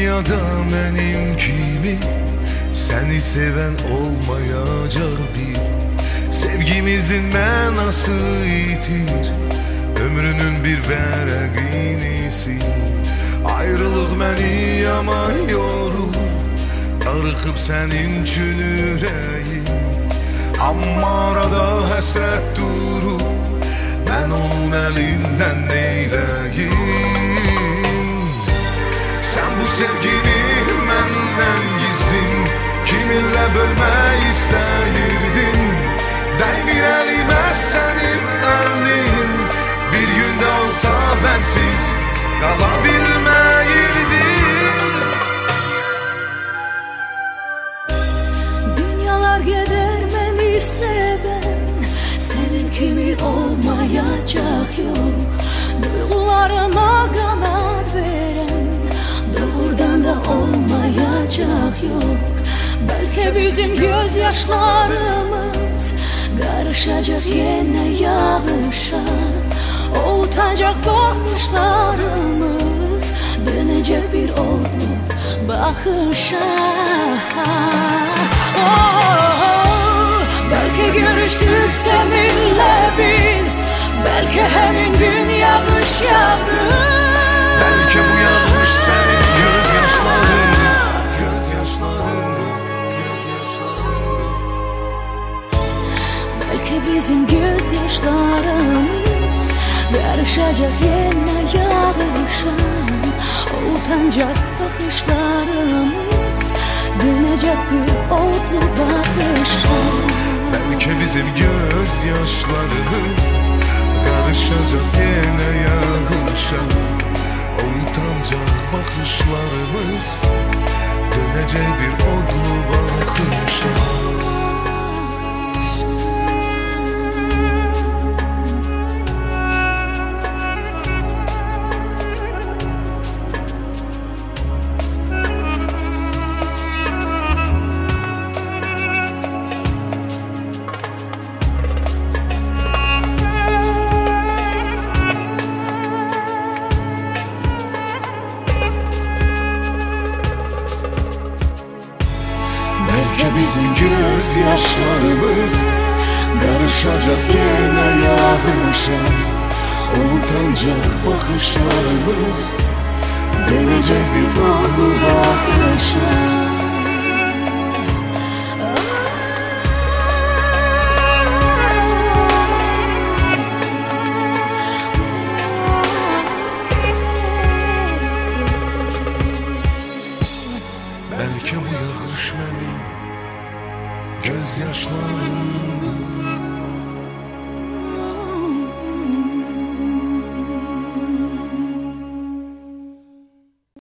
dünyada benim kimi seni seven olmayacak bir. Sevgimizin mənası itir, ömrünün bir vərəqini sil. Ayrılıq məni yaman yorur, darıxıb sənin üçün ürəyim. Amma arada həsrət durur, mən onun əlindən neyləyim? Sən bu sevgini məndən gizlin, kiminlə bölmək istəyirdin? Dəymir əlimə sənin əlin, bir gündə olsa bənsiz qala bilməyirdin. Dünyalar gedər məni sevən, sənin kimi olmayacaq yox. Duyğularıma qanad verən, doğrudan da olmayacaq yox. Bəlkə bizim göz yaşlarımız qarışacaq yenə yağışa. O utancaq baxışlarımız dönəcək bir odlu baxışa. Bəlkə görüşdük səninlə biz, bəlkə həmin gün yağış yağdı. Bəlkə bu yağış sənin göz yaşların. Bəlkə bizim göz yaşlarımız qarışacaq yenə yağışa. O utancaq baxışlarımız dönəcək bir odlu baxışa. Bəlkə bizim göz yaşlarımız qarışacaq yenə yağışa. O utancaq baxışlarımız dönəcək bir odlu baxışa. Bəlkə bizim göz yaşlarımız qarışacaq yenə yağışa. O utancaq baxışlarımız dönəcək bir odlu baxışa. Bəlkə bu yağış mənim göz yaşlarımdır.